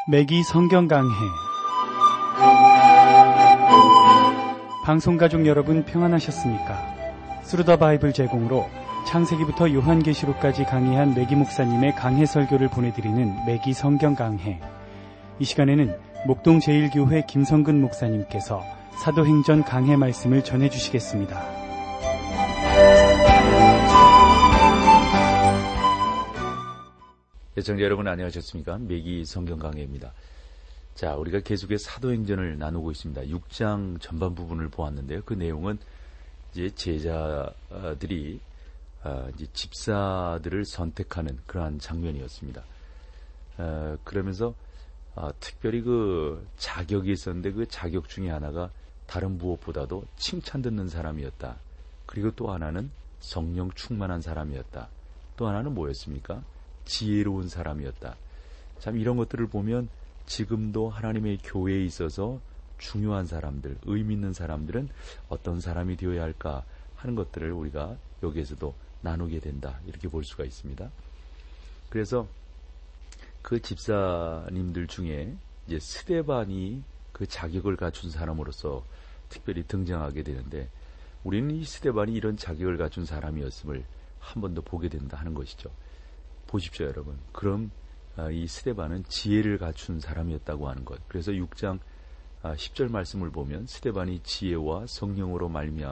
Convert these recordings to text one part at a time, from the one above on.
매기 성경 강해. 방송가족 여러분 평안하셨습니까? 스루더 바이블 제공으로 창세기부터 요한계시록까지 강해한 매기 목사님의 강해 설교를 보내드리는 매기 성경 강해. 이 시간에는 목동 제1교회 김성근 목사님께서 사도행전 강해 말씀을 전해주시겠습니다. 시청자 여러분 안녕하셨습니까? 매기 성경 강해입니다. 자, 우리가 계속해서 사도행전을 나누고 있습니다. 6장 전반 부분을 보았는데요. 그 내용은 이제 제자들이 이제 집사들을 선택하는 그러한 장면이었습니다. 그러면서 특별히 그 자격이 있었는데 그 자격 중에 하나가 다른 무엇보다도 칭찬 듣는 사람이었다. 그리고 또 하나는 성령 충만한 사람이었다. 또 하나는 뭐였습니까? 지혜로운 사람이었다. 참 이런 것들을 보면 지금도 하나님의 교회에 있어서 중요한 사람들, 의미 있는 사람들은 어떤 사람이 되어야 할까 하는 것들을 우리가 여기에서도 나누게 된다. 이렇게 볼 수가 있습니다. 그래서 그 집사님들 중에 이제 스데반이 그 자격을 갖춘 사람으로서 특별히 등장하게 되는데 우리는 이 스데반이 이런 자격을 갖춘 사람이었음을 한 번 더 보게 된다 하는 것이죠. 보십시오, 여러분. 그럼 이 스데반은 지혜를 갖춘 사람이었다고 하는 것. 그래서 6장 10절 말씀을 보면 스데반이 지혜와 성령으로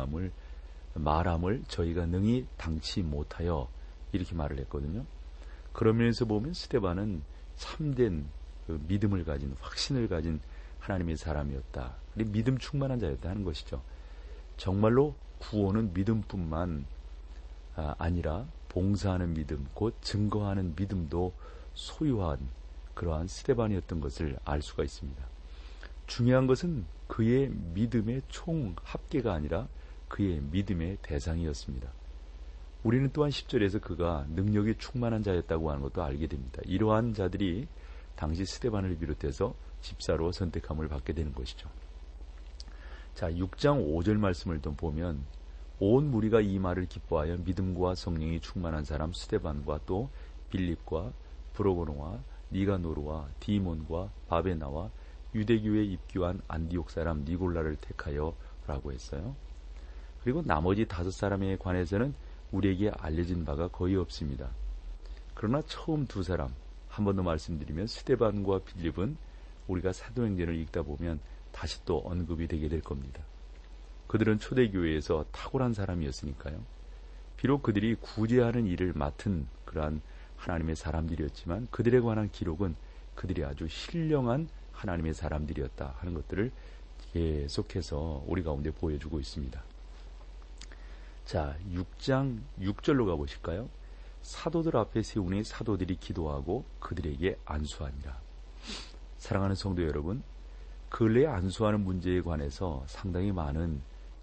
말함을 저희가 능히 당치 못하여 이렇게 말을 했거든요. 그런 면에서 보면 스데반은 참된 그 믿음을 가진, 확신을 가진 하나님의 사람이었다. 그리고 믿음 충만한 자였다 하는 것이죠. 정말로 구원은 믿음뿐만 아니라 봉사하는 믿음, 곧 증거하는 믿음도 소유한 그러한 스데반이었던 것을 알 수가 있습니다. 중요한 것은 그의 믿음의 총 합계가 아니라 그의 믿음의 대상이었습니다. 우리는 또한 10절에서 그가 능력이 충만한 자였다고 하는 것도 알게 됩니다. 이러한 자들이 당시 스데반을 비롯해서 집사로 선택함을 받게 되는 것이죠. 자, 6장 5절 말씀을 또 보면 온 무리가 이 말을 기뻐하여 믿음과 성령이 충만한 사람 스데반과 또 빌립과 브로고노와 니가노르와 디몬과 바베나와 유대교에 입교한 안디옥 사람 니골라를 택하여 라고 했어요. 그리고 나머지 5사람에 관해서는 우리에게 알려진 바가 거의 없습니다. 그러나 처음 2사람 한 번 더 말씀드리면 스데반과 빌립은 우리가 사도행전을 읽다 보면 다시 또 언급이 되게 될 겁니다. 그들은 초대교회에서 탁월한 사람이었으니까요. 비록 그들이 구제하는 일을 맡은 그러한 하나님의 사람들이었지만 그들에 관한 기록은 그들이 아주 신령한 하나님의 사람들이었다 하는 것들을 계속해서 우리 가운데 보여주고 있습니다. 자, 6장 6절로 가보실까요? 사도들 앞에 세우니 사도들이 기도하고 그들에게 안수하니라. 사랑하는 성도 여러분, 근래에 안수하는 문제에 관해서 상당히 많은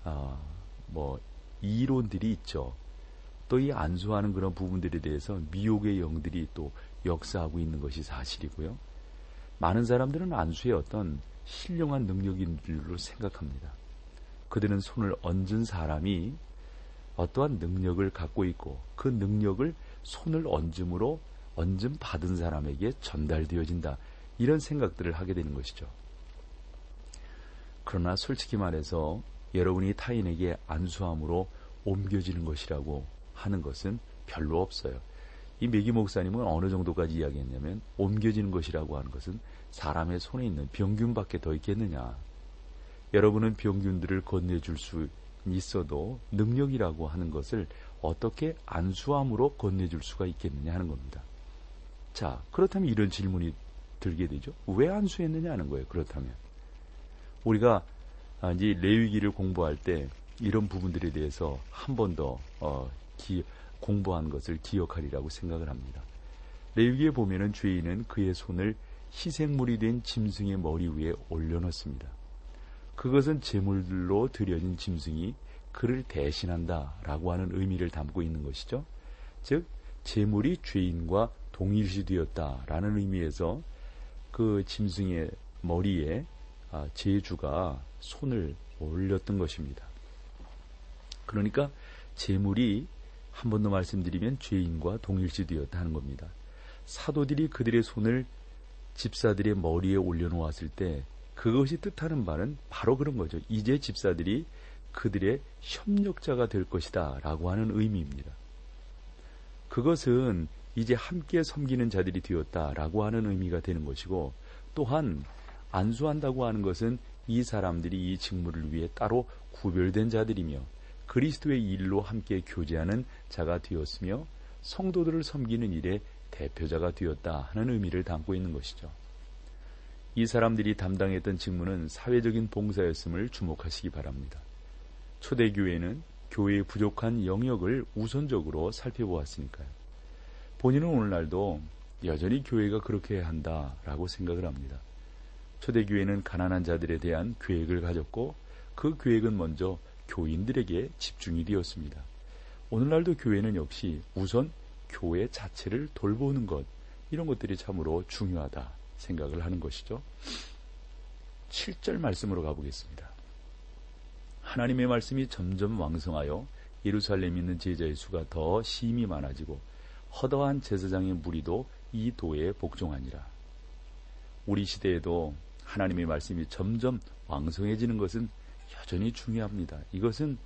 이론들이 있죠. 또 이 안수하는 그런 부분들에 대해서 미혹의 영들이 또 역사하고 있는 것이 사실이고요. 많은 사람들은 안수의 어떤 신령한 능력인 줄로 생각합니다. 그들은 손을 얹은 사람이 어떠한 능력을 갖고 있고 그 능력을 손을 얹음으로 얹음 받은 사람에게 전달되어진다. 이런 생각들을 하게 되는 것이죠. 그러나 솔직히 말해서 여러분이 타인에게 안수함으로 옮겨지는 것이라고 하는 것은 별로 없어요. 이 매기 목사님은 어느 정도까지 이야기했냐면 옮겨지는 것이라고 하는 것은 사람의 손에 있는 병균밖에 더 있겠느냐. 여러분은 병균들을 건네줄 수 있어도 능력이라고 하는 것을 어떻게 안수함으로 건네줄 수가 있겠느냐 하는 겁니다. 자, 그렇다면 이런 질문이 들게 되죠. 왜 안수했느냐 하는 거예요. 그렇다면 우리가 이제 레위기를 공부할 때 이런 부분들에 대해서 한 번 더 공부한 것을 기억하리라고 생각을 합니다. 레위기에 보면은 죄인은 그의 손을 희생물이 된 짐승의 머리 위에 올려놓습니다. 그것은 제물로 드려진 짐승이 그를 대신한다라고 하는 의미를 담고 있는 것이죠. 즉 제물이 죄인과 동일시되었다라는 의미에서 그 짐승의 머리에 제주가 손을 올렸던 것입니다. 그러니까 제물이 한 번 더 말씀드리면 죄인과 동일시되었다 하는 겁니다. 사도들이 그들의 손을 집사들의 머리에 올려놓았을 때 그것이 뜻하는 바는 바로 그런 거죠. 이제 집사들이 그들의 협력자가 될 것이다 라고 하는 의미입니다. 그것은 이제 함께 섬기는 자들이 되었다라고 하는 의미가 되는 것이고, 또한 안수한다고 하는 것은 이 사람들이 이 직무를 위해 따로 구별된 자들이며 그리스도의 일로 함께 교제하는 자가 되었으며 성도들을 섬기는 일에 대표자가 되었다 하는 의미를 담고 있는 것이죠. 이 사람들이 담당했던 직무는 사회적인 봉사였음을 주목하시기 바랍니다. 초대교회는 교회의 부족한 영역을 우선적으로 살펴보았으니까요. 본인은 오늘날도 여전히 교회가 그렇게 해야 한다라고 생각을 합니다. 초대교회는 가난한 자들에 대한 계획을 가졌고 그 계획은 먼저 교인들에게 집중이 되었습니다. 오늘날도 교회는 역시 우선 교회 자체를 돌보는 것, 이런 것들이 참으로 중요하다 생각을 하는 것이죠. 7절 말씀으로 가보겠습니다. 하나님의 말씀이 점점 왕성하여 예루살렘에 있는 제자의 수가 더 심히 많아지고 허다한 제사장의 무리도 이 도에 복종하니라. 우리 시대에도 하나님의 말씀이 점점 왕성해지는 것은 여전히 중요합니다. 이것은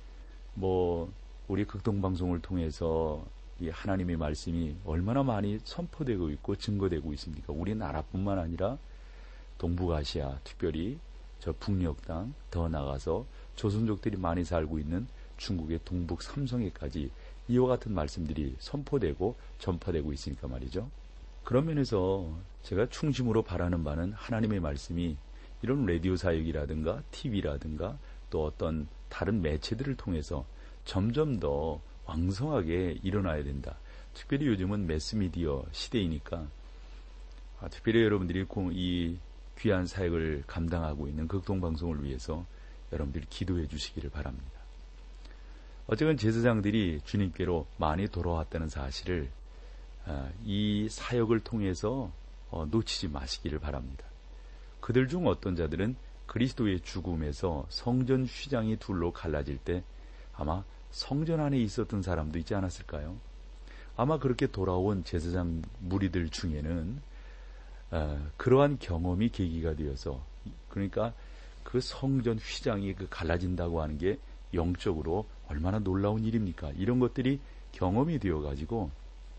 우리 극동방송을 통해서 이 하나님의 말씀이 얼마나 많이 선포되고 있고 증거되고 있습니까? 우리나라뿐만 아니라 동북아시아, 특별히 저 북녘 땅, 더 나가서 조선족들이 많이 살고 있는 중국의 동북 삼성에까지 이와 같은 말씀들이 선포되고 전파되고 있으니까 말이죠. 그런 면에서 제가 충심으로 바라는 바는 하나님의 말씀이 이런 라디오 사역이라든가 TV라든가 또 어떤 다른 매체들을 통해서 점점 더 왕성하게 일어나야 된다. 특별히 요즘은 매스미디어 시대이니까 특별히 여러분들이 이 귀한 사역을 감당하고 있는 극동방송을 위해서 여러분들이 기도해 주시기를 바랍니다. 어쨌든 제사장들이 주님께로 많이 돌아왔다는 사실을 이 사역을 통해서 놓치지 마시기를 바랍니다. 그들 중 어떤 자들은 그리스도의 죽음에서 성전 휘장이 둘로 갈라질 때 아마 성전 안에 있었던 사람도 있지 않았을까요? 아마 그렇게 돌아온 제사장 무리들 중에는 그러한 경험이 계기가 되어서, 그러니까 그 성전 휘장이 갈라진다고 하는 게 영적으로 얼마나 놀라운 일입니까? 이런 것들이 경험이 되어가지고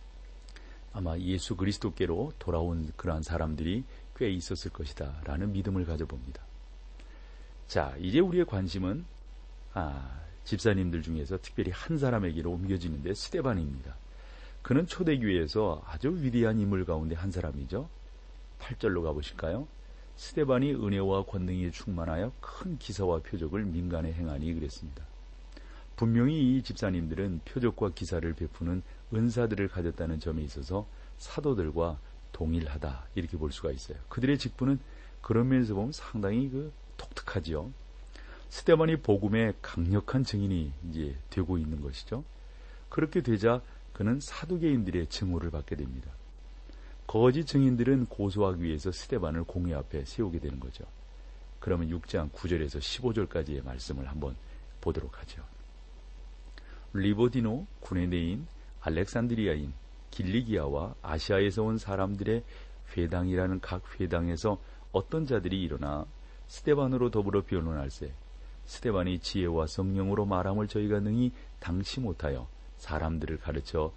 아마 예수 그리스도께로 돌아온 그러한 사람들이 꽤 있었을 것이다 라는 믿음을 가져봅니다. 자, 이제 우리의 관심은 집사님들 중에서 특별히 한 사람에게로 옮겨지는데 스데반입니다. 그는 초대교회에서 아주 위대한 인물 가운데 한 사람이죠. 8절로 가보실까요? 스데반이 은혜와 권능에 충만하여 큰 기사와 표적을 민간에 행하니 그랬습니다. 분명히 이 집사님들은 표적과 기사를 베푸는 은사들을 가졌다는 점에 있어서 사도들과 동일하다 이렇게 볼 수가 있어요. 그들의 직분은 그런 면에서 보면 상당히 독특하지요. 스데반이 복음의 강력한 증인이 이제 되고 있는 것이죠. 그렇게 되자 그는 사두개인들의 증오를 받게 됩니다. 거짓 증인들은 고소하기 위해서 스데반을 공회 앞에 세우게 되는 거죠. 그러면 6장 9절에서 15절까지의 말씀을 한번 보도록 하죠. 리보디노, 구레네인, 알렉산드리아인, 길리기아와 아시아에서 온 사람들의 회당이라는 각 회당에서 어떤 자들이 일어나 스데반으로 더불어 변론할세. 스데반이 지혜와 성령으로 말함을 저희가 능히 당치 못하여 사람들을 가르쳐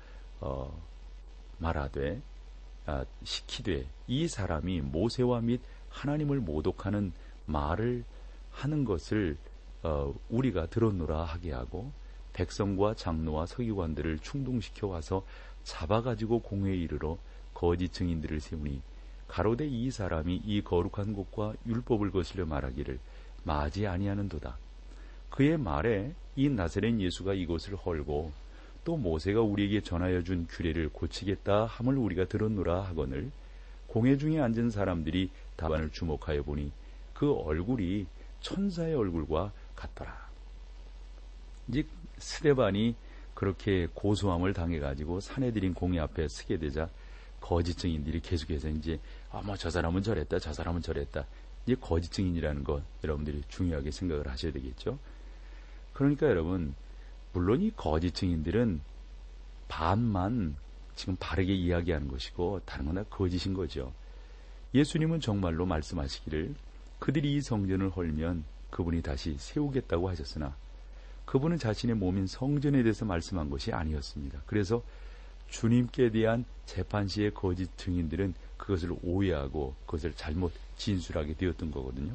말하되 시키되 이 사람이 모세와 및 하나님을 모독하는 말을 하는 것을 우리가 들었노라 하게 하고 백성과 장로와 서기관들을 충동시켜 와서 잡아가지고 공회에 이르러 거짓 증인들을 세우니 가로되 이 사람이 이 거룩한 곳과 율법을 거슬려 말하기를 마지 아니하는도다. 그의 말에 이 나사렛 예수가 이곳을 헐고 또 모세가 우리에게 전하여 준 규례를 고치겠다 함을 우리가 들었노라 하거늘 공회 중에 앉은 사람들이 다반을 주목하여 보니 그 얼굴이 천사의 얼굴과 같더라. 이제 스데반이 그렇게 고소함을 당해가지고 사내들인 공회 앞에 서게 되자 거짓 증인들이 계속해서 이제 저 사람은 저랬다, 저 사람은 저랬다. 이제 거짓 증인이라는 것 여러분들이 중요하게 생각을 하셔야 되겠죠. 그러니까 여러분, 물론 이 거짓 증인들은 반만 지금 바르게 이야기하는 것이고 다른 건 다 거짓인 거죠. 예수님은 정말로 말씀하시기를 그들이 이 성전을 헐면 그분이 다시 세우겠다고 하셨으나 그분은 자신의 몸인 성전에 대해서 말씀한 것이 아니었습니다. 그래서 주님께 대한 재판 시의 거짓 증인들은 그것을 오해하고 그것을 잘못 진술하게 되었던 거거든요.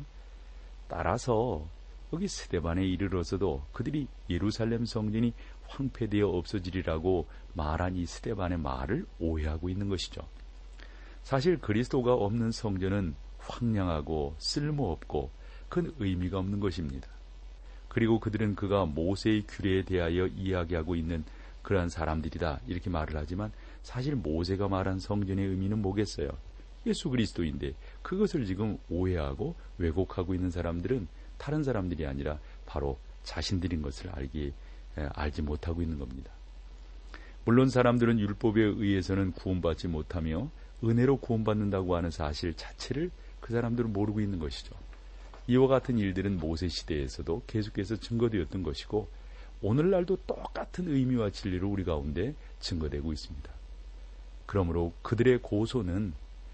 따라서 여기 스데반에 이르러서도 그들이 예루살렘 성전이 황폐되어 없어지리라고 말한 이 스데반의 말을 오해하고 있는 것이죠. 사실 그리스도가 없는 성전은 황량하고 쓸모없고 큰 의미가 없는 것입니다. 그리고 그들은 그가 모세의 규례에 대하여 이야기하고 있는 그러한 사람들이다 이렇게 말을 하지만 사실 모세가 말한 성전의 의미는 뭐겠어요? 예수 그리스도인데 그것을 지금 오해하고 왜곡하고 있는 사람들은 다른 사람들이 아니라 바로 자신들인 것을 알지 못하고 있는 겁니다. 물론 사람들은 율법에 의해서는 구원받지 못하며 은혜로 구원받는다고 하는 사실 자체를 그 사람들은 모르고 있는 것이죠. 이와 같은 일들은 모세 시대에서도 계속해서 증거되었던 것이고 오늘날도 똑같은 의미와 진리로 우리 가운데 증거되고 있습니다. 그러므로 그들의 고소는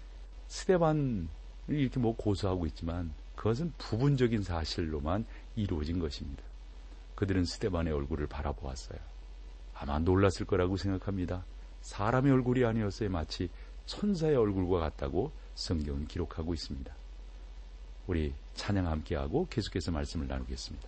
스데반을 이렇게 고소하고 있지만 그것은 부분적인 사실로만 이루어진 것입니다. 그들은 스데반의 얼굴을 바라보았어요. 아마 놀랐을 거라고 생각합니다. 사람의 얼굴이 아니었어요. 마치 천사의 얼굴과 같다고 성경은 기록하고 있습니다. 우리 찬양 함께하고 계속해서 말씀을 나누겠습니다.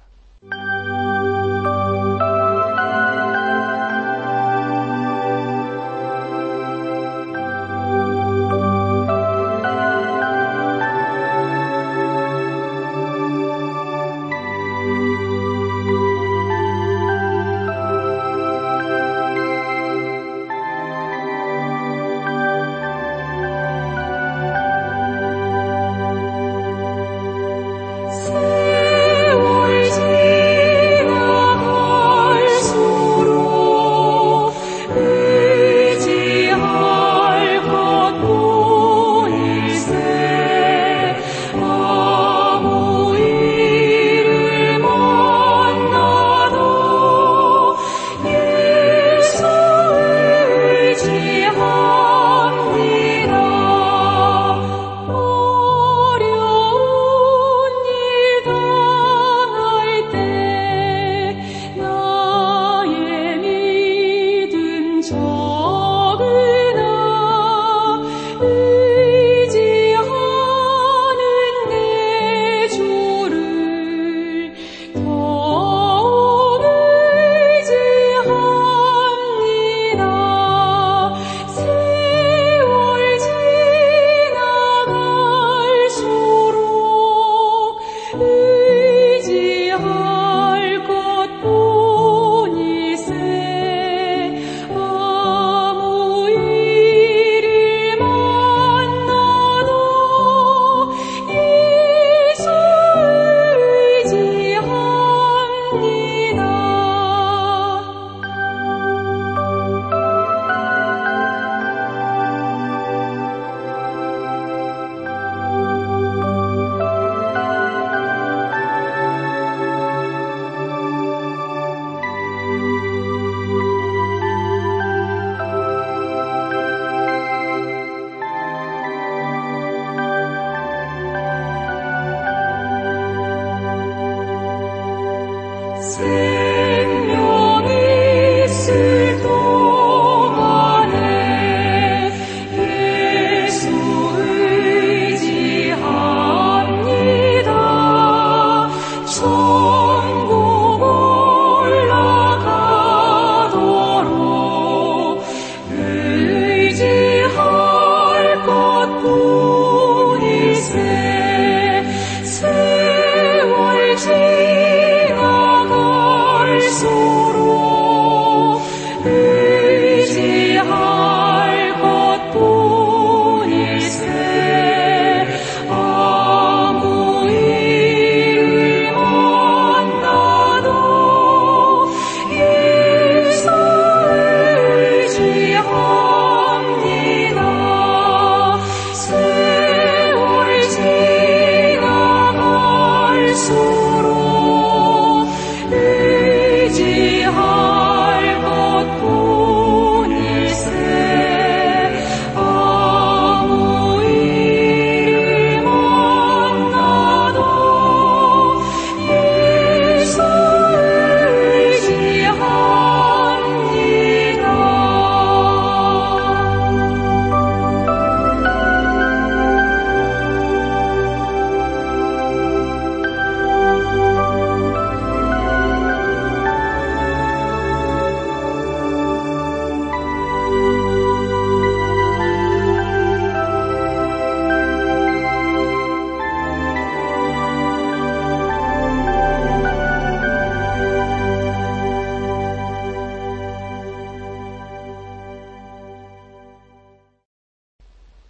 세월 지나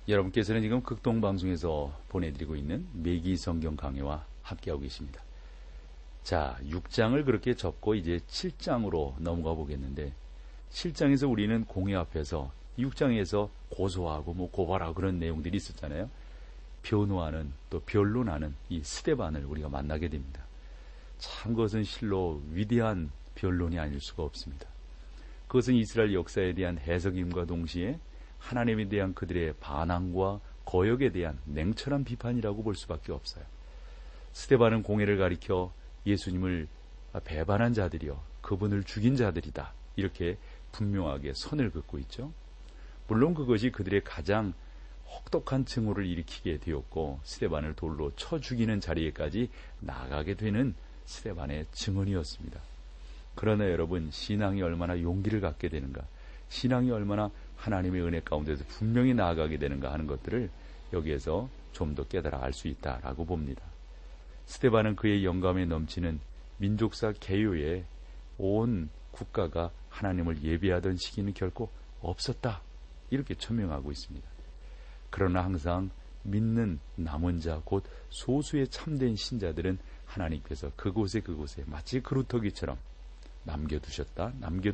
여러분께서는 지금 극동방송에서 보내드리고 있는 매기 성경 강해와 함께하고 계십니다. 자, 6장을 그렇게 접고 이제 7장으로 넘어가 보겠는데 7장에서 우리는 공회 앞에서 6장에서 고소하고 고발하고 그런 내용들이 있었잖아요. 변호하는 또 변론하는 이 스데반을 우리가 만나게 됩니다. 참 그것은 실로 위대한 변론이 아닐 수가 없습니다. 그것은 이스라엘 역사에 대한 해석임과 동시에 하나님에 대한 그들의 반항과 거역에 대한 냉철한 비판이라고 볼 수밖에 없어요. 스데반은 공회를 가리켜 예수님을 배반한 자들이요 그분을 죽인 자들이다 이렇게 분명하게 선을 긋고 있죠. 물론 그것이 그들의 가장 혹독한 증오를 일으키게 되었고 스데반을 돌로 쳐 죽이는 자리에까지 나가게 되는 스데반의 증언이었습니다. 그러나 여러분, 신앙이 얼마나 용기를 갖게 되는가, 신앙이 얼마나 하나님의 은혜 가운데서 분명히 나아가게 되는가 하는 것들을 여기에서 좀 더 깨달아 알 수 있다라고 봅니다. 스데반은 그의 영감에 넘치는 민족사 개요에 온 국가가 하나님을 예배하던 시기는 결코 없었다 이렇게 천명하고 있습니다. 그러나 항상 믿는 남은 자 곧 소수의 참된 신자들은 하나님께서 그곳에 마치 그루터기처럼 남겨두셨다.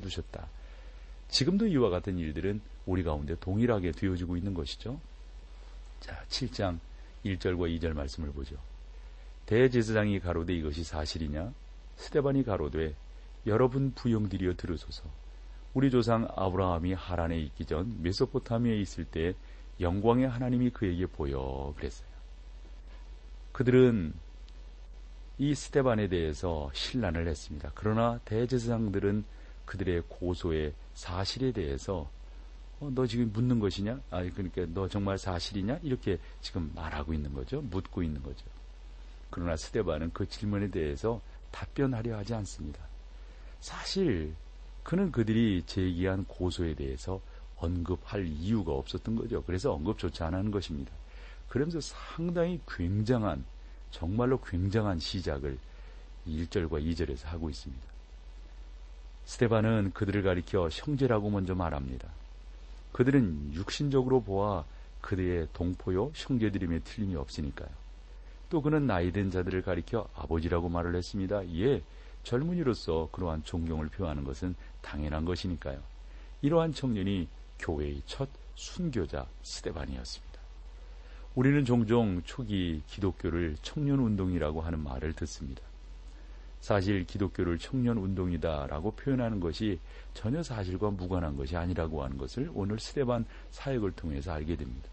지금도 이와 같은 일들은 우리 가운데 동일하게 되어지고 있는 것이죠. 자, 7장 1절과 2절 말씀을 보죠. 대제사장이 가로되 이것이 사실이냐? 스데반이 가로되 여러분 부형들이여 들으소서. 우리 조상 아브라함이 하란에 있기 전 메소포타미아에 있을 때 영광의 하나님이 그에게 보여 그랬어요. 그들은 이 스데반에 대해서 신란을 했습니다. 그러나 대제사장들은 그들의 고소의 사실에 대해서 너 지금 묻는 것이냐? 그러니까 너 정말 사실이냐? 이렇게 지금 말하고 있는 거죠. 묻고 있는 거죠. 그러나 스데반은 그 질문에 대해서 답변하려 하지 않습니다. 사실 그는 그들이 제기한 고소에 대해서 언급할 이유가 없었던 거죠. 그래서 언급조차 안 하는 것입니다. 그러면서 상당히 정말로 굉장한 시작을 1절과 2절에서 하고 있습니다. 스데반은 그들을 가리켜 형제라고 먼저 말합니다. 그들은 육신적으로 보아 그들의 동포요 형제들임에 틀림이 없으니까요. 또 그는 나이든 자들을 가리켜 아버지라고 말을 했습니다. 이에 젊은이로서 그러한 존경을 표하는 것은 당연한 것이니까요. 이러한 청년이 교회의 첫 순교자 스데반이었습니다. 우리는 종종 초기 기독교를 청년운동이라고 하는 말을 듣습니다. 사실 기독교를 청년운동이다라고 표현하는 것이 전혀 사실과 무관한 것이 아니라고 하는 것을 오늘 스데반 사역을 통해서 알게 됩니다.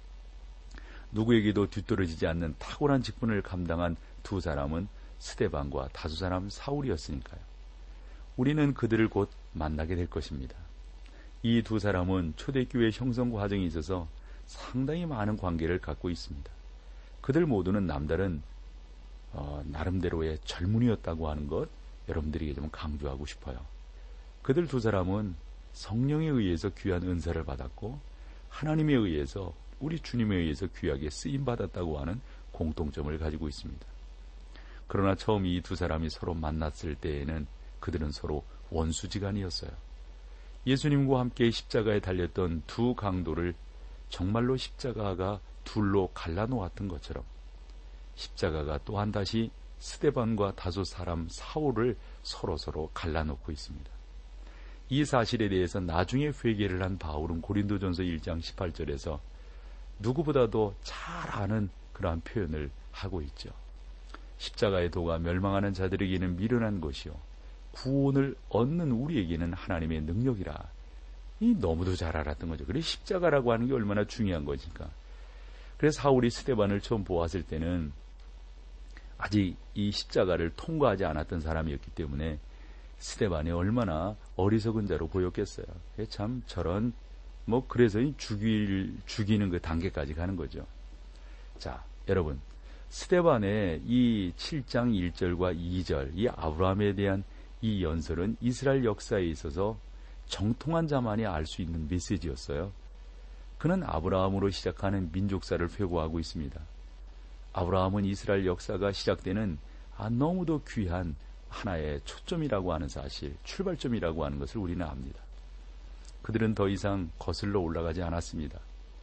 누구에게도 뒤떨어지지 않는 탁월한 직분을 감당한 두 사람은 스데반과 다수 사람 사울이었으니까요. 우리는 그들을 곧 만나게 될 것입니다. 이 두 사람은 초대교회 형성 과정에 있어서 상당히 많은 관계를 갖고 있습니다. 그들 모두는 남다른 나름대로의 젊은이였다고 하는 것 여러분들에게 좀 강조하고 싶어요. 그들 두 사람은 성령에 의해서 귀한 은사를 받았고 하나님에 의해서 우리 주님에 의해서 귀하게 쓰임받았다고 하는 공통점을 가지고 있습니다. 그러나 처음 이 두 사람이 서로 만났을 때에는 그들은 서로 원수지간이었어요. 예수님과 함께 십자가에 달렸던 두 강도를 정말로 십자가가 둘로 갈라놓았던 것처럼 십자가가 또한 다시 스데반과 다수 사람 사울을 서로 갈라놓고 있습니다. 이 사실에 대해서 나중에 회개를 한 바울은 고린도전서 1장 18절에서 누구보다도 잘 아는 그러한 표현을 하고 있죠. 십자가의 도가 멸망하는 자들에게는 미련한 것이요 구원을 얻는 우리에게는 하나님의 능력이라. 이 너무도 잘 알았던 거죠. 그래서 십자가라고 하는 게 얼마나 중요한 것일까. 그래서 사울이 스데반을 처음 보았을 때는 아직 이 십자가를 통과하지 않았던 사람이었기 때문에 스데반이 얼마나 어리석은 자로 보였겠어요. 참 저런 그래서 죽이는 그 단계까지 가는 거죠. 자, 여러분, 스데반의 이 7장 1절과 2절 이 아브라함에 대한 이 연설은 이스라엘 역사에 있어서 정통한 자만이 알 수 있는 메시지였어요. 그는 아브라함으로 시작하는 민족사를 회고하고 있습니다. 아브라함은 이스라엘 역사가 시작되는 너무도 귀한 하나의 초점이라고 하는 사실, 출발점이라고 하는 것을 우리는 압니다. 그들은 더 이상 거슬러 올라가지 않았습니다.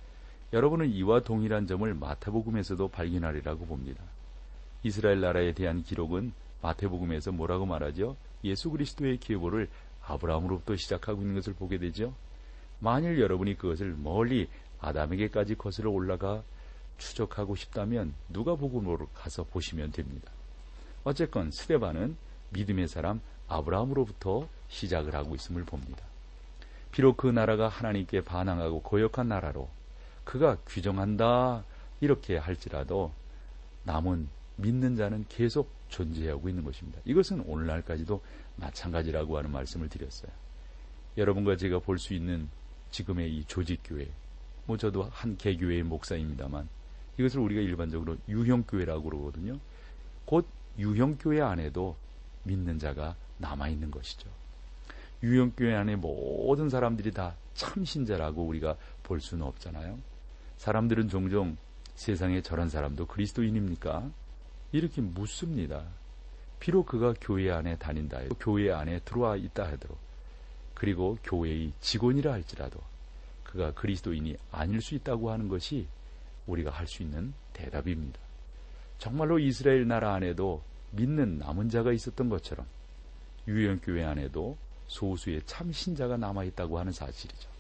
여러분은 이와 동일한 점을 마태복음에서도 발견하리라고 봅니다. 이스라엘 나라에 대한 기록은 마태복음에서 뭐라고 말하죠? 예수 그리스도의 계보를 아브라함으로부터 시작하고 있는 것을 보게 되죠. 만일 여러분이 그것을 멀리 아담에게까지 거슬러 올라가 추적하고 싶다면 누가복음으로 가서 보시면 됩니다. 어쨌건 스데반은 믿음의 사람 아브라함으로부터 시작을 하고 있음을 봅니다. 비록 그 나라가 하나님께 반항하고 거역한 나라로 그가 규정한다 이렇게 할지라도 남은 믿는 자는 계속 존재하고 있는 것입니다. 이것은 오늘날까지도 마찬가지라고 하는 말씀을 드렸어요. 여러분과 제가 볼 수 있는 지금의 이 조직교회, 저도 한 개교회의 목사입니다만 이것을 우리가 일반적으로 유형교회라고 그러거든요. 곧 유형교회 안에도 믿는 자가 남아있는 것이죠. 유형교회 안에 모든 사람들이 다 참신자라고 우리가 볼 수는 없잖아요. 사람들은 종종 세상에 저런 사람도 그리스도인입니까? 이렇게 묻습니다. 비록 그가 교회 안에 다닌다, 교회 안에 들어와 있다 하더라도, 그리고 교회의 직원이라 할지라도 그가 그리스도인이 아닐 수 있다고 하는 것이 우리가 할 수 있는 대답입니다. 정말로 이스라엘 나라 안에도 믿는 남은 자가 있었던 것처럼 유형교회 안에도 소수의 참신자가 남아있다고 하는 사실이죠.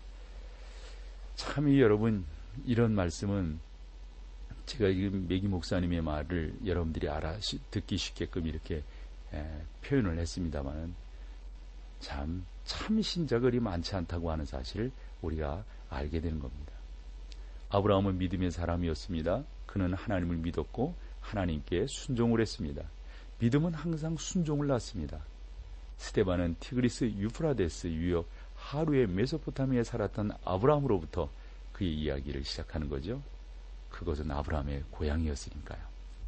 참이 여러분, 이런 말씀은 제가 지금 매기 목사님의 말을 여러분들이 듣기 쉽게끔 이렇게 표현을 했습니다만 참 참신자가 그리 많지 않다고 하는 사실을 우리가 알게 되는 겁니다. 아브라함은 믿음의 사람이었습니다. 그는 하나님을 믿었고 하나님께 순종을 했습니다. 믿음은 항상 순종을 낳습니다. 스데반은 티그리스 유프라데스 유역 하루에 메소포타미아에 살았던 아브라함으로부터 그의 이야기를 시작하는 거죠. 그것은 아브라함의 고향이었으니까요.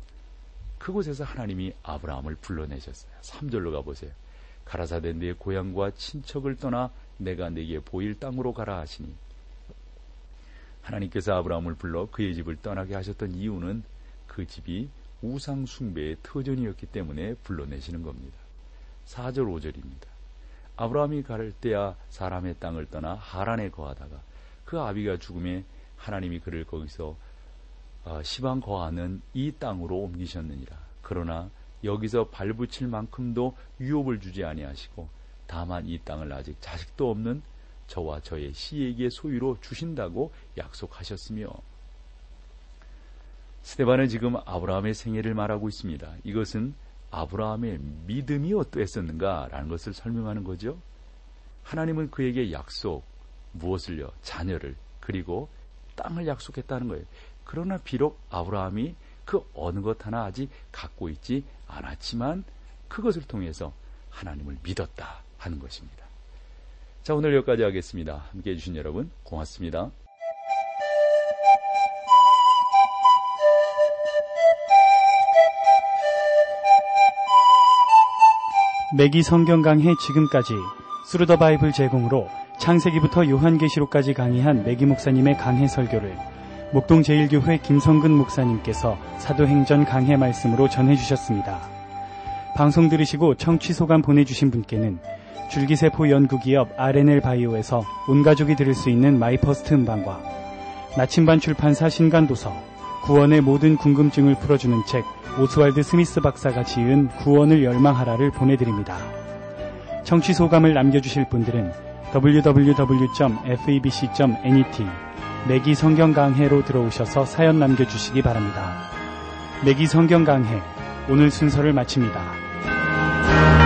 그곳에서 하나님이 아브라함을 불러내셨어요. 3절로 가보세요. 가라사대 내 고향과 친척을 떠나 내가 네게 보일 땅으로 가라 하시니, 하나님께서 아브라함을 불러 그의 집을 떠나게 하셨던 이유는 그 집이 우상 숭배의 터전이었기 때문에 불러내시는 겁니다. 4절 5절입니다. 아브라함이 갈대아 사람의 땅을 떠나 하란에 거하다가 그 아비가 죽음에 하나님이 그를 거기서 시방 거하는 이 땅으로 옮기셨느니라. 그러나 여기서 발붙일 만큼도 유업을 주지 아니하시고 다만 이 땅을 아직 자식도 없는 저와 저의 씨에게 소유로 주신다고 약속하셨으며, 스데반은 지금 아브라함의 생애를 말하고 있습니다. 이것은 아브라함의 믿음이 어떠했었는가라는 것을 설명하는 거죠. 하나님은 그에게 약속, 무엇을요? 자녀를, 그리고 땅을 약속했다는 거예요. 그러나 비록 아브라함이 그 어느 것 하나 아직 갖고 있지 않았지만 그것을 통해서 하나님을 믿었다 하는 것입니다. 자, 오늘 여기까지 하겠습니다. 함께해 주신 여러분 고맙습니다. 매기 성경 강해 지금까지 스루 더 바이블 제공으로 창세기부터 요한계시록까지 강의한 매기 목사님의 강해 설교를 목동 제1교회 김성근 목사님께서 사도행전 강해 말씀으로 전해주셨습니다. 방송 들으시고 청취 소감 보내주신 분께는 줄기세포 연구기업 R&L 바이오에서 온가족이 들을 수 있는 마이퍼스트 음반과 나침반 출판사 신간도서, 구원의 모든 궁금증을 풀어주는 책 오스왈드 스미스 박사가 지은 구원을 열망하라를 보내드립니다. 청취 소감을 남겨주실 분들은 www.febc.net 매기 성경 강해로 들어오셔서 사연 남겨주시기 바랍니다. 매기 성경 강해, 오늘 순서를 마칩니다.